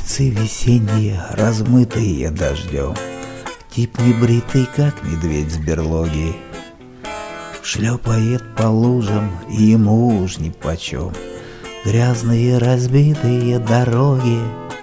Улицы весенние, размытые дождем, тип небритый, как медведь с берлоги, шлепает по лужам, и ему уж нипочем грязные разбитые дороги.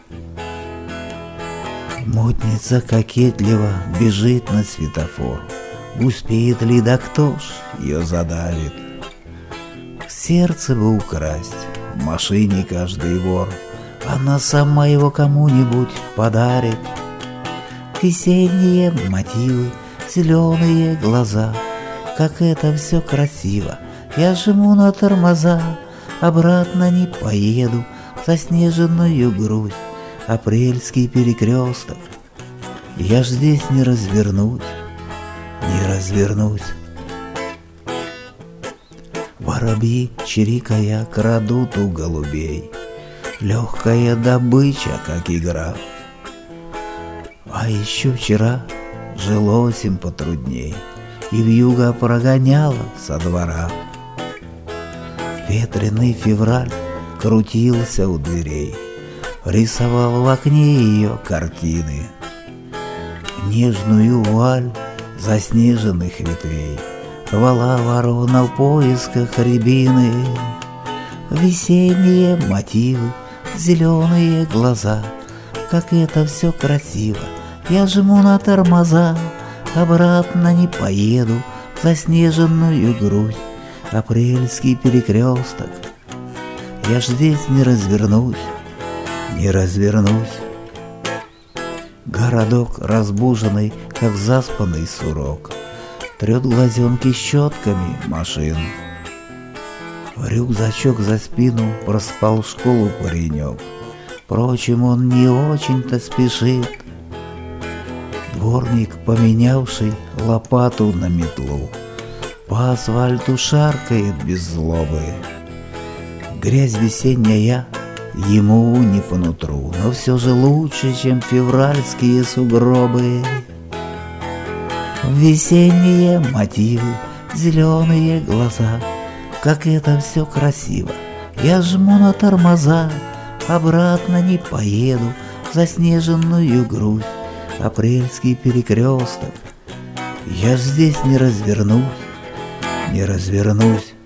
Модница кокетливо бежит на светофор, успеет ли, да кто ж ее задавит? Сердце бы украсть, в машине каждый вор, она сама его кому-нибудь подарит. Весенние мотивы, зеленые глаза, как это все красиво, я жму на тормоза, обратно не поеду, заснеженную грусть, апрельский перекресток, я ж здесь не развернусь, не развернусь. Воробьи, чирикая, крадут у голубей, легкая добыча, как игра. А еще вчера жилось им потрудней, и вьюга прогоняла со двора. Ветреный февраль крутился у дверей, рисовал в окне ее картины, нежную вуаль заснеженных ветвей рвала ворона в поисках рябины. Весенние мотивы, зеленые глаза, как это все красиво, я жму на тормоза, обратно не поеду, в заснеженную грусть, апрельский перекресток, я ж здесь не развернусь, не развернусь. Городок разбуженный, как заспанный сурок, трет глазенки щетками машин. Рюкзачок за спину проспал в школу паренек, впрочем, он не очень-то спешит. Дворник, поменявший лопату на метлу, по асфальту шаркает без злобы. Грязь весенняя ему не по нутру, но все же лучше, чем февральские сугробы. Весенние мотивы, зеленые глаза, как это все красиво, я жму на тормоза, обратно не поеду, в заснеженную грусть, апрельский перекресток, я ж здесь не развернусь, не развернусь.